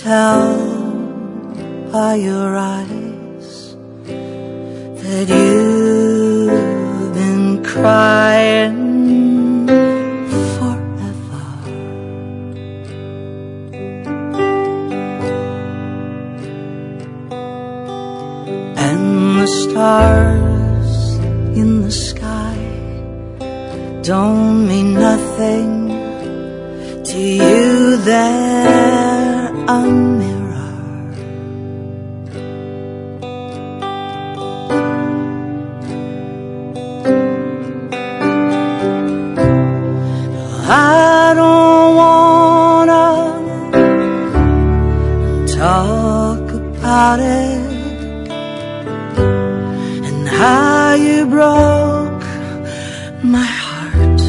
tell by your eyes that you've been crying forever. And the stars in the sky don't mean nothing to you. They're a mirror. I don't wanna talk about it and how you broke my heart.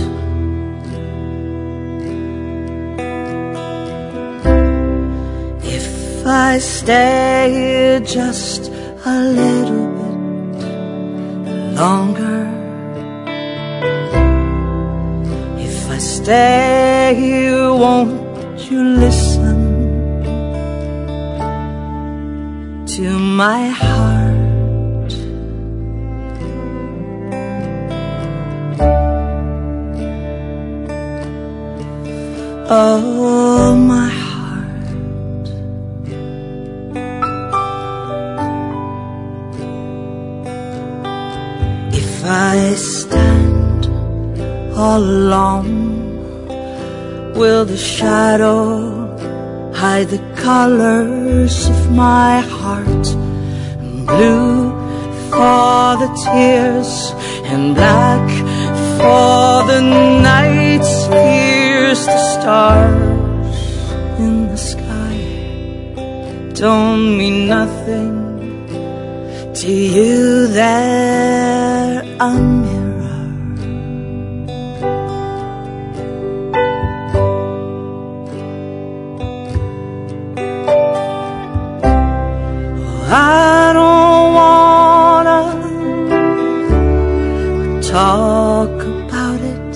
If I stay here just a little bit longer, if I stay here, won't you listen to my heart? Oh, my heart. If I stand all alone, will the shadow hide the colors of my heart? Blue for the tears and black for the nights. Here's the stars in the sky don't mean nothing to you. They're a mirror. I don't wanna talk about it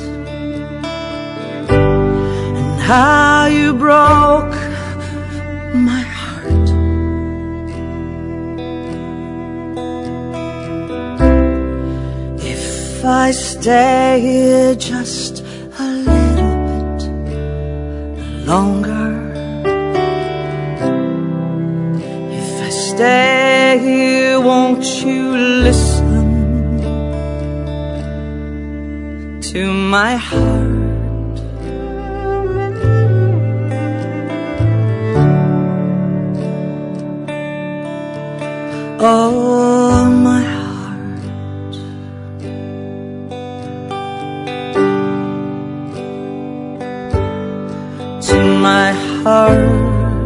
and how you broke my heart. If I stay here just a little bit longer, stay here, won't you listen to my heart? Oh, my heart. To my heart.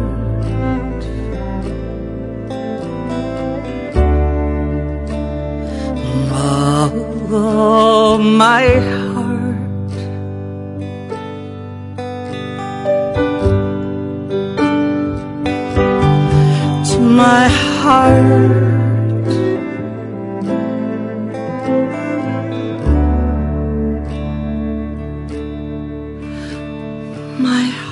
Oh, my heart. To my heart. My heart.